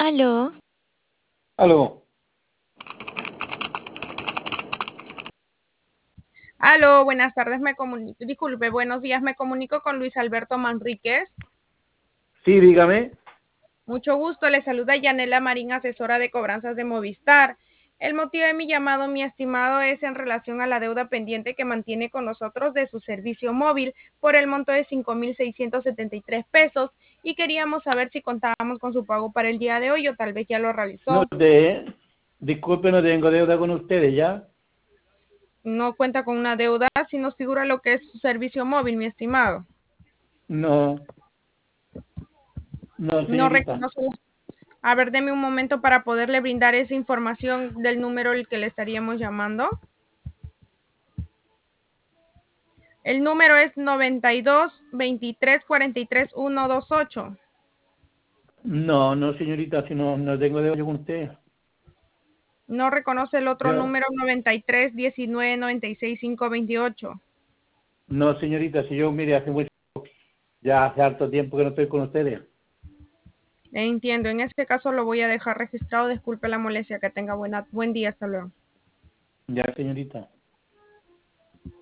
Aló, Aló, Aló, buenas tardes, disculpe, buenos días, me comunico con Luis Alberto Manríquez. sí, dígame. Mucho gusto, le saluda Yanela Marín, asesora de cobranzas de Movistar. El motivo de mi llamado, mi estimado, es en relación a la deuda pendiente que mantiene con nosotros de su servicio móvil por el monto de 5,673 pesos y queríamos saber si contábamos con su pago para el día de hoy o tal vez ya lo No realizó. disculpe, no tengo deuda con ustedes, ¿ya? No cuenta con una deuda, si nos figura lo que es su servicio móvil, mi estimado. No, no, No señorita. reconoce. A ver, deme un momento para poderle brindar esa información del número al que le estaríamos llamando. El número es 92 23 43 128. No, no, señorita, si no tengo deuda con ustedes. No reconoce el otro Yo, número 93 19 96 528. no, señorita, si yo, mire, ya hace harto tiempo que no estoy con ustedes. Entiendo, en este caso lo voy a dejar registrado. Disculpe la molestia, que tenga buen día, hasta luego. Ya, señorita.